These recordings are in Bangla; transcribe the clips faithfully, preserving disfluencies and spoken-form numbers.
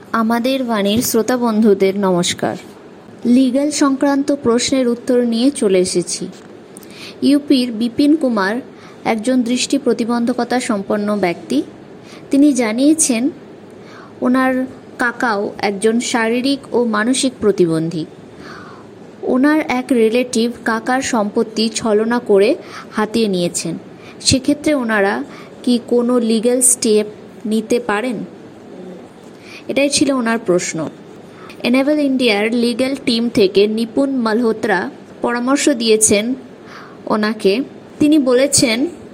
আমাদের বাণীর শ্রোতা বন্ধুদের নমস্কার। লিগ্যাল সংক্রান্ত প্রশ্নের উত্তর নিয়ে চলে এসেছি। ইউপির বিপিন কুমার একজন দৃষ্টি প্রতিবন্ধকতা সম্পন্ন ব্যক্তি। তিনি জানিয়েছেন ওনার কাকাও একজন শারীরিক ও মানসিক প্রতিবন্ধী। ওনার এক রিলেটিভ কাকার সম্পত্তি ছলনা করে হাতিয়ে নিয়েছেন। সেক্ষেত্রে ওনারা কি কোনো লিগ্যাল স্টেপ নিতে পারেন? এটাই ছিল ওনার প্রশ্ন। এনেবল ইন্ডিয়ার লিগ্যাল টিম থেকে নিপুণ মালহোত্রা পরামর্শ দিয়েছেন ওনাকে। তিনি বলেছেন,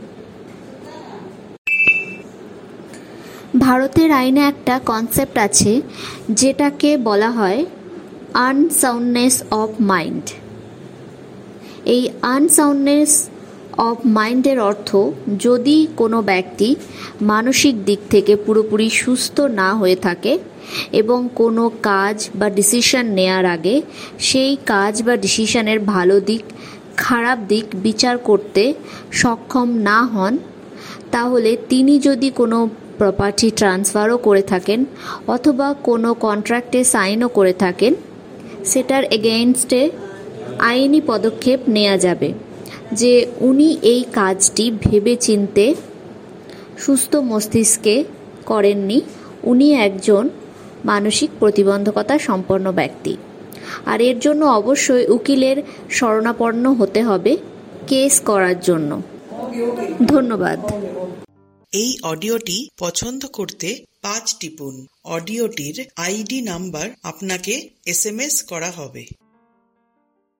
ভারতের আইনে একটা কনসেপ্ট আছে যেটাকে বলা হয় আনসাউন্ডনেস অফ মাইন্ড। এই আনসাউন্ডনেস অফ মাইন্ডের অর্থ, যদি কোনো ব্যক্তি মানসিক দিক থেকে পুরোপুরি সুস্থ না হয়ে থাকে এবং কোনো কাজ বা ডিসিশন নেওয়ার আগে সেই কাজ বা ডিসিশনের ভালো দিক খারাপ দিক বিচার করতে সক্ষম না হন, তাহলে তিনি যদি কোনো প্রপার্টি ট্রান্সফারও করে থাকেন অথবা কোনো কন্ট্রাক্টে সাইনও করে থাকেন, সেটার এগেইনস্টে আইনি পদক্ষেপ নেওয়া যাবে যে উনি এই কাজটি ভেবেচিন্তে সুস্থ মস্তিষ্কে করেননি, উনি একজন মানসিক প্রতিবন্ধকতা সম্পন্ন ব্যক্তি। আর এর জন্য অবশ্যই উকিলের শরণাপন্ন হতে হবে কেস করার জন্য। ধন্যবাদ। এই অডিওটি পছন্দ করতে পাঁচ টিপুন। অডিওটির আইডি নাম্বার আপনাকে এস এম এস করা হবে।